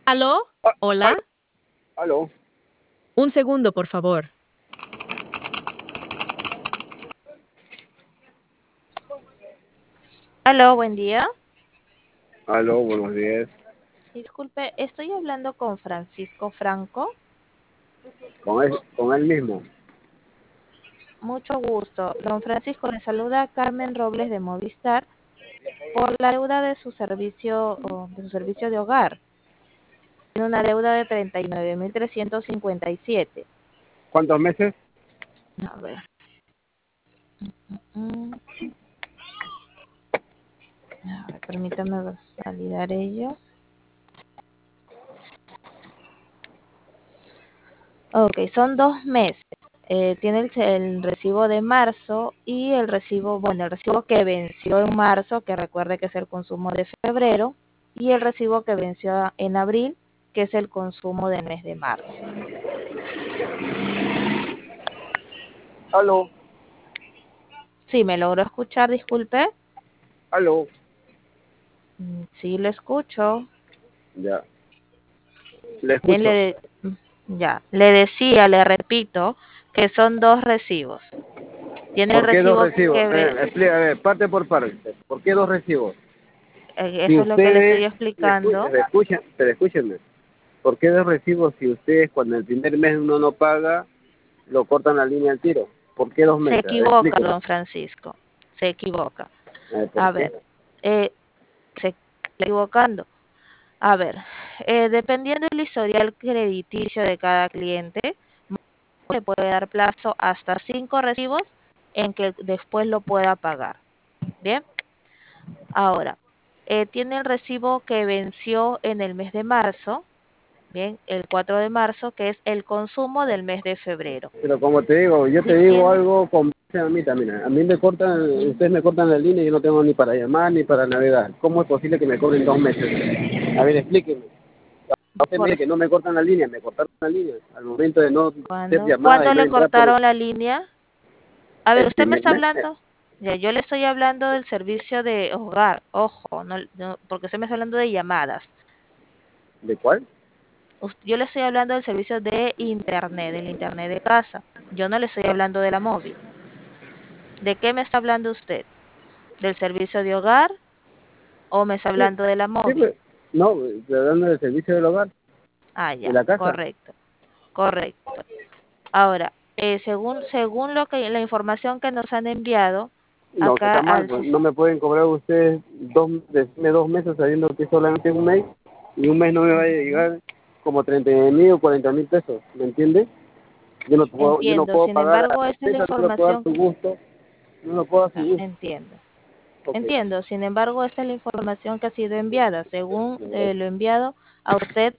¿Aló? Ah, ¿Hola? aló, Un segundo, por favor. Aló, buen día. aló, buenos días. Disculpe, estoy hablando con Francisco Franco. Con él mismo. Mucho gusto. Don Francisco, le saluda Carmen Robles de Movistar por la deuda de su servicio de hogar. Tiene una deuda de 39.357. ¿Cuántos meses? A ver. mm, a ver, permítame validar ello. Ok, son 2 meses. Tiene el recibo de marzo y el recibo, bueno, el recibo que venció en marzo, que recuerde que es el consumo de febrero, y el recibo que venció en abril, que es el consumo del mes de marzo. Aló, Sí, me logró escuchar, disculpe. aló. Sí, lo escucho. Ya, le Bien, escucho. ya, le decía, le repito, que son 2 recibos. Tiene el ¿Por qué dos recibo recibos? que ve, Explica, a ver, parte por parte. ¿Por qué dos recibos? Si eso es lo que le estoy ustedes, explicando. pero escúchenme, ¿por qué dos recibos si ustedes cuando el primer mes uno no paga, lo cortan la línea al tiro? ¿Por qué 2 meses? Se A ver, equivoca, explíqueme. don Francisco. Se equivoca. ¿Por A qué? ver, se está equivocando. A ver, dependiendo del historial crediticio de cada cliente, se puede dar plazo hasta 5 recibos en que después lo pueda pagar. Bien, ahora, tiene el recibo que venció en el mes de marzo, bien, el 4 de marzo, que es el consumo del mes de febrero. Pero como te digo, yo te Si digo tiene, algo con base a mí también. A mí me cortan, ustedes me cortan la línea y yo no tengo ni para llamar ni para navegar. ¿Cómo es posible que me cobren 2 meses? A ver, explíqueme. Usted me por dice que no me cortan la línea, me cortaron la línea. Al momento de no hacer llamada y cuando no le entrar por cortaron la línea. A ver, el usted me primer está mes. hablando, ya, yo le estoy hablando del servicio de hogar, ojo, porque usted me está hablando de llamadas. ¿De cuál? Yo le estoy hablando del servicio de internet, del internet de casa. Yo no le estoy hablando de la móvil. ¿De qué me está hablando usted? ¿Del servicio de hogar o me está Sí, hablando de la sí, móvil? pues, no, estoy hablando del servicio del hogar, Ah, de ya, la casa. correcto, correcto. Ahora, según la información que nos han enviado No, que acá está mal, al pues no me pueden cobrar ustedes decirme 2 meses sabiendo que es solamente un mes y un mes no me vaya a sistema. llegar como 30.000 o 40.000 pesos, ¿me entiendes? Yo no Entiendo, puedo sin pagar a la embargo, esta es la empresa, no lo puedo dar información, su gusto, no lo puedo dar su gusto. entiendo, Ok. entiendo, sin embargo, esta es la información que ha sido enviada, según lo enviado a usted